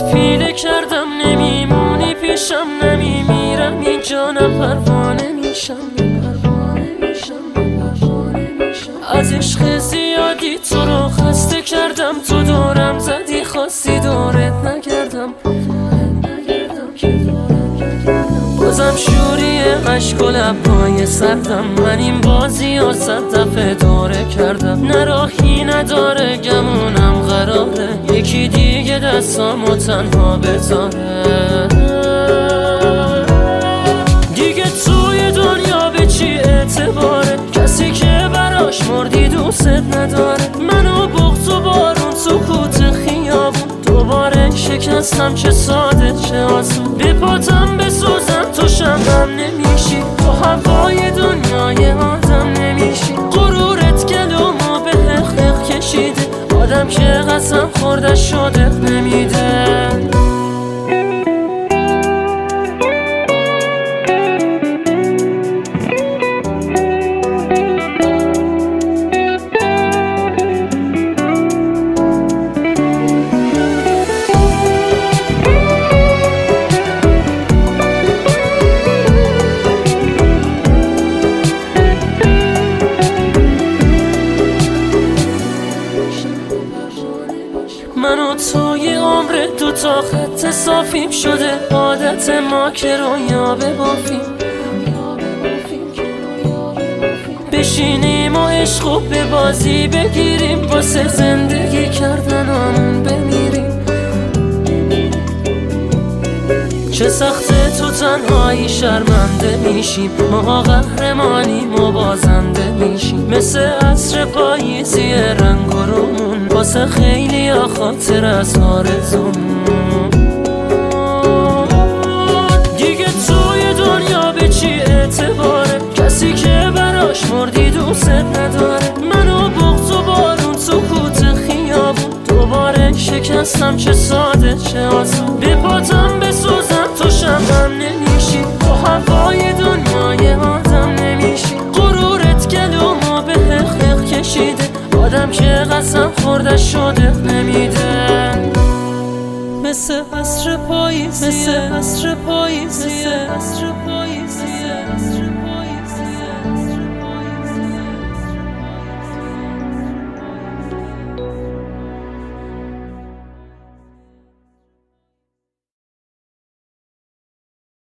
پیله کردم نمیمونی پیشم، نمیمیرم اینجا، نه پروانه میشم، از عشق زیادی تو رو خسته کردم، تو دورم زدی خواستی دورت نگردم، بازم شوری عشق و لبهای سردم، من این بازی ها 100 دفعه دوره کردم، نه راهی نداره گمونم قراره یکی دیگه دستامو تنها بذاره، دیگه توی دنیا به چی اعتباره، کسی که براش مردی دوست نداره، منو بغض و بارون سکوت خیابون، دوباره شکستم چه ساده چه آسون، به پاتم بسوزم تو شمعم نمیشی، تو هوای دنیای آدم نمیشی، غرورت گلومو به حق کشیده، آدم که قسم خورده شده نمیده. من و توی عمر دوتا خط صافیم شده، عادت ما که رویا ببافیم، بشینیم و عشقو به بازی بگیریم، واسه زندگی کردنمون بمیریم، چه سخته تو تنهایی شرمنده میشیم، ما قهرمانیم و بازنده میشیم، مثل عصر پاییزی رنگ و رومون، واسه خیلی ها خاطر از آرزومون، دیگه توی دنیا به چی اعتباره، کسی که براش مردی دوست نداره، منو بغض و بارون سکوت خیابون، دوباره شکستم چه ساده چه آسون، به پاتم بسوزم تو شمعم نمیشی، تو هوای دنیای آدم نمیشی، غرورت گلومو به حق کشیده، آدم که قسم خورده شده نمیده، مثل عصر پاییزی، مثل عصر پاییزی، مثل عصر پاییزی.